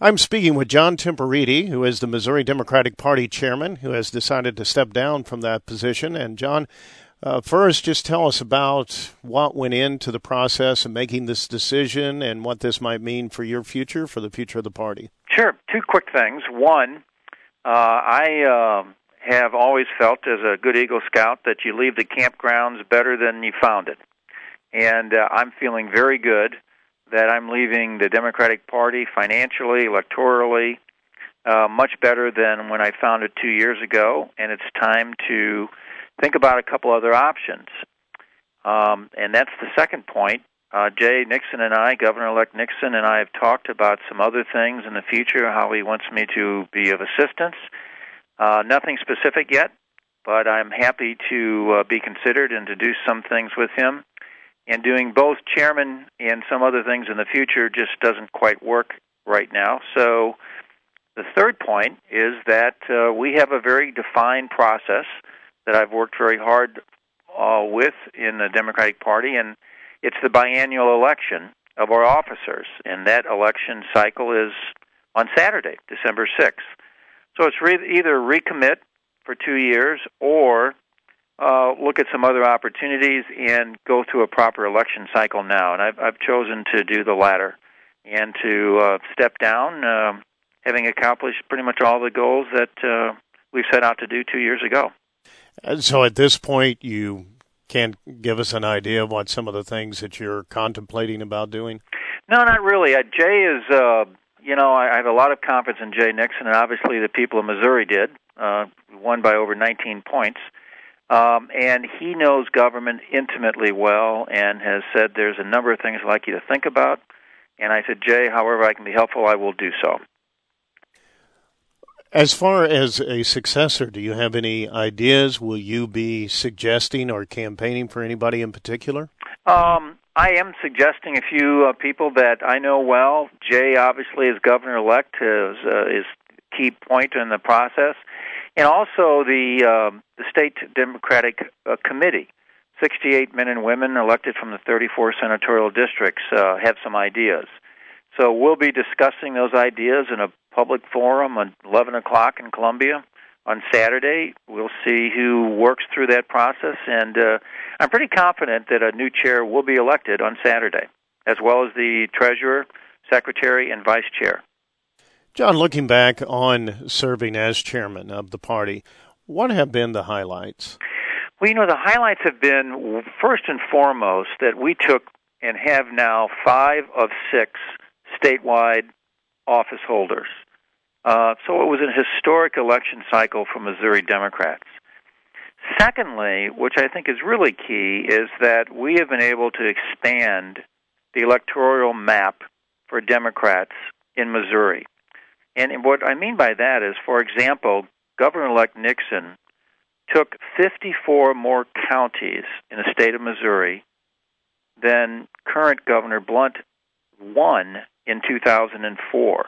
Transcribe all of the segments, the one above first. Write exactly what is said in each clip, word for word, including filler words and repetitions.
I'm speaking with John Timperiti, who is the Missouri Democratic Party chairman, who has decided to step down from that position. And John, uh, first, just tell us about what went into the process of making this decision and what this might mean for your future, for the future of the party. Sure. Two quick things. One, uh, I uh, have always felt as a good Eagle Scout that you leave the campgrounds better than you found it. And uh, I'm feeling very good that I'm leaving the Democratic Party financially, electorally, uh, much better than when I found it two years ago, and it's time to think about a couple other options. Um, and that's the second point. Uh, Jay Nixon and I, Governor-elect Nixon and I, have talked about some other things in the future, how he wants me to be of assistance. Uh, nothing specific yet, but I'm happy to uh, be considered and to do some things with him. And doing both chairman and some other things in the future just doesn't quite work right now. So the third point is that uh, we have a very defined process that I've worked very hard uh, with in the Democratic Party, and it's the biannual election of our officers. And that election cycle is on Saturday, December sixth. So it's re- either recommit for two years or Uh, look at some other opportunities and go through a proper election cycle now. And I've, I've chosen to do the latter and to uh, step down, uh, having accomplished pretty much all the goals that uh, we set out to do two years ago. And so at this point, you can't give us an idea of what some of the things that you're contemplating about doing? No, not really. Uh, Jay is, uh, you know, I, I have a lot of confidence in Jay Nixon, and obviously the people of Missouri did, uh, won by over nineteen points. Um, and he knows government intimately well and has said there's a number of things I'd like you to think about. And I said, Jay, however I can be helpful, I will do so. As far as a successor, do you have any ideas? Will you be suggesting or campaigning for anybody in particular? Um, I am suggesting a few uh, people that I know well. Jay, obviously, as governor-elect, is uh, is key point in the process. And also the uh, the state Democratic uh, committee, sixty-eight men and women elected from the thirty-four senatorial districts, uh, have some ideas. So we'll be discussing those ideas in a public forum at eleven o'clock in Columbia on Saturday. We'll see who works through that process, and uh, I'm pretty confident that a new chair will be elected on Saturday, as well as the treasurer, secretary, and vice chair. John, looking back on serving as chairman of the party, what have been the highlights? Well, you know, the highlights have been, first and foremost, that we took and have now five of six statewide office holders. Uh, so it was a historic election cycle for Missouri Democrats. Secondly, which I think is really key, is that we have been able to expand the electoral map for Democrats in Missouri. And what I mean by that is, for example, Governor-elect Nixon took fifty-four more counties in the state of Missouri than current Governor Blunt won in two thousand four.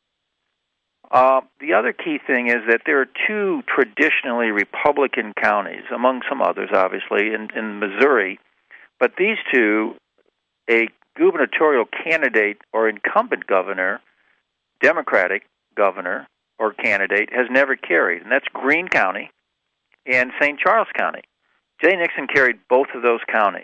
Uh, the other key thing is that there are two traditionally Republican counties, among some others, obviously, in, in Missouri, but these two, a gubernatorial candidate or incumbent governor, Democratic governor or candidate, has never carried, and that's Greene County and Saint Charles County. Jay Nixon carried both of those counties.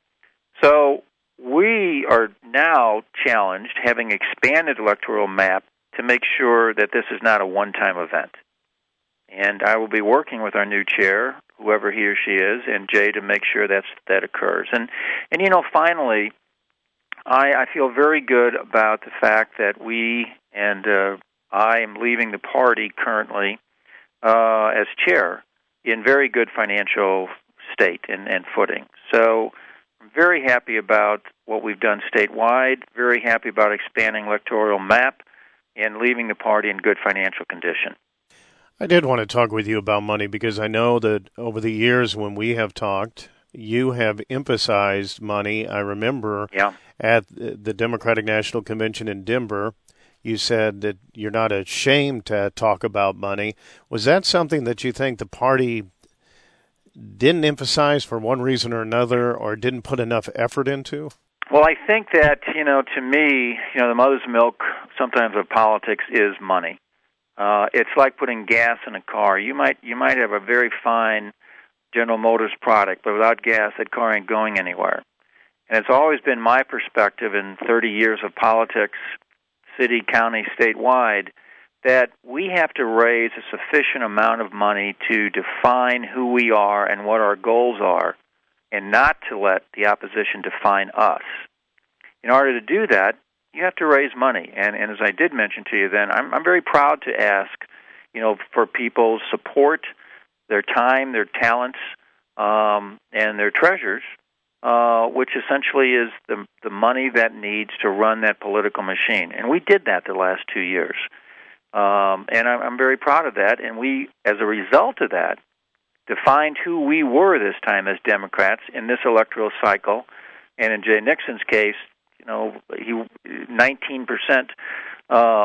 So we are now challenged, having expanded electoral map, to make sure that this is not a one-time event. And I will be working with our new chair, whoever he or she is, and Jay to make sure that's, that occurs. And, and you know, finally, I, I feel very good about the fact that we, and uh, I am leaving the party currently uh, as chair in very good financial state and, and footing. So I'm very happy about what we've done statewide, very happy about expanding electoral map, and leaving the party in good financial condition. I did want to talk with you about money because I know that over the years when we have talked, you have emphasized money. I remember yeah. at the Democratic National Convention in Denver, you said that you're not ashamed to talk about money. Was that something that you think the party didn't emphasize for one reason or another, or didn't put enough effort into? Well, I think that, you know, to me, you know, the mother's milk sometimes of politics is money. Uh, it's like putting gas in a car. You might you might have a very fine General Motors product, but without gas, that car ain't going anywhere. And it's always been my perspective in thirty years of politics, city, county, statewide, that we have to raise a sufficient amount of money to define who we are and what our goals are, and not to let the opposition define us. In order to do that, you have to raise money. And, and as I did mention to you then, I'm, I'm very proud to ask, you know, for people's support, their time, their talents, um, and their treasures, uh, which essentially is the, the money that needs to run that political machine. And we did that the last two years. Um, and I'm, I'm very proud of that. And we, as a result of that, defined who we were this time as Democrats in this electoral cycle. And in Jay Nixon's case, you know, he nineteen percent uh,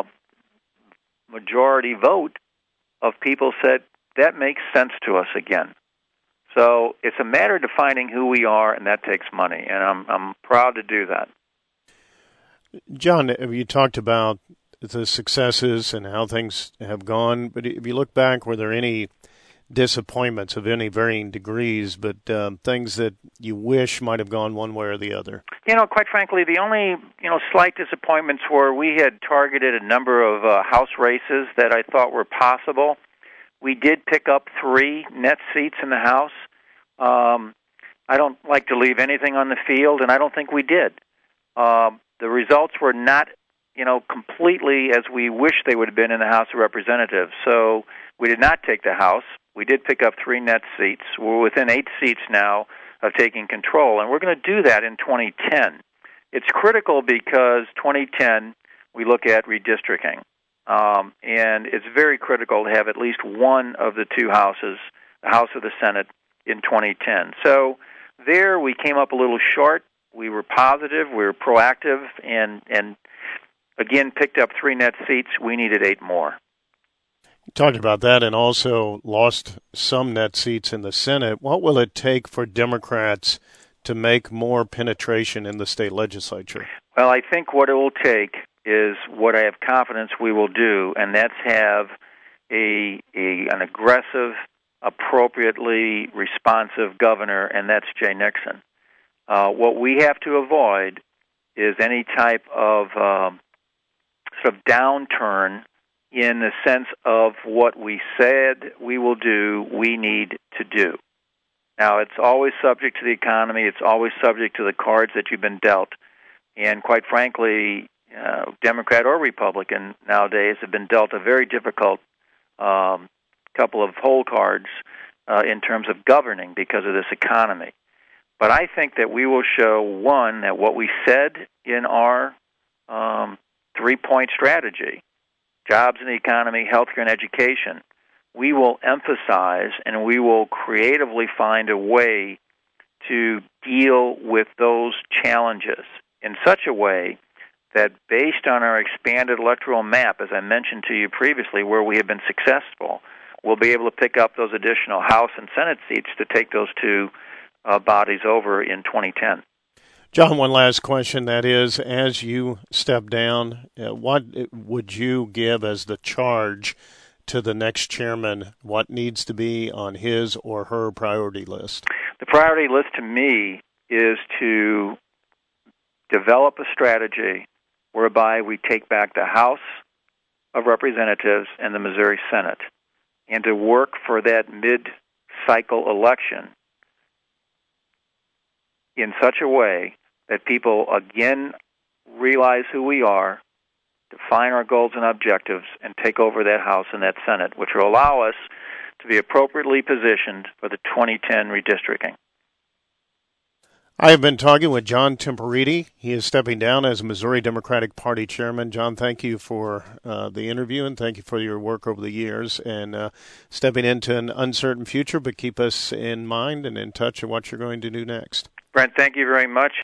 majority vote of people said that makes sense to us again. So it's a matter of defining who we are, and that takes money. And I'm I'm proud to do that. John, you talked about the successes and how things have gone, but if you look back, were there any disappointments of any varying degrees, but um, things that you wish might have gone one way or the other? You know, quite frankly, the only, you know, slight disappointments were we had targeted a number of uh, House races that I thought were possible. We did pick up three net seats in the House. Um, I don't like to leave anything on the field, and I don't think we did. Um, the results were not, you know, completely as we wish they would have been in the House of Representatives. So we did not take the House. We did pick up three net seats. We're within eight seats now of taking control, and we're going to do that in twenty ten. It's critical because twenty ten, we look at redistricting, um, and it's very critical to have at least one of the two houses, the House or the Senate, in twenty ten. So there we came up a little short. We were positive, we were proactive, and, and again, picked up three net seats. We needed eight more. You talked about that and also lost some net seats in the Senate. What will it take for Democrats to make more penetration in the state legislature? Well, I think what it will take is what I have confidence we will do, and that's have a, a an aggressive, appropriately responsive governor, and that's Jay Nixon. Uh, what we have to avoid is any type of um, sort of downturn in the sense of what we said we will do, we need to do. Now, it's always subject to the economy. It's always subject to the cards that you've been dealt. And quite frankly, uh, Democrat or Republican nowadays have been dealt a very difficult um, couple of hole cards uh, in terms of governing because of this economy. But I think that we will show, one, that what we said in our um, three-point strategy, jobs in the economy, healthcare, and education, we will emphasize and we will creatively find a way to deal with those challenges in such a way that based on our expanded electoral map, as I mentioned to you previously, where we have been successful, we'll be able to pick up those additional House and Senate seats to take those two uh, bodies over in twenty ten. John, one last question, that is, as you step down, uh, what would you give as the charge to the next chairman? What needs to be on his or her priority list? The priority list to me is to develop a strategy whereby we take back the House of Representatives and the Missouri Senate, and to work for that mid-cycle election in such a way that people again realize who we are, define our goals and objectives, and take over that House and that Senate, which will allow us to be appropriately positioned for the twenty ten redistricting. I have been talking with John Timperini. He is stepping down as Missouri Democratic Party chairman. John, thank you for uh, the interview, and thank you for your work over the years and uh, stepping into an uncertain future, but keep us in mind and in touch of what you're going to do next. Brent, thank you very much.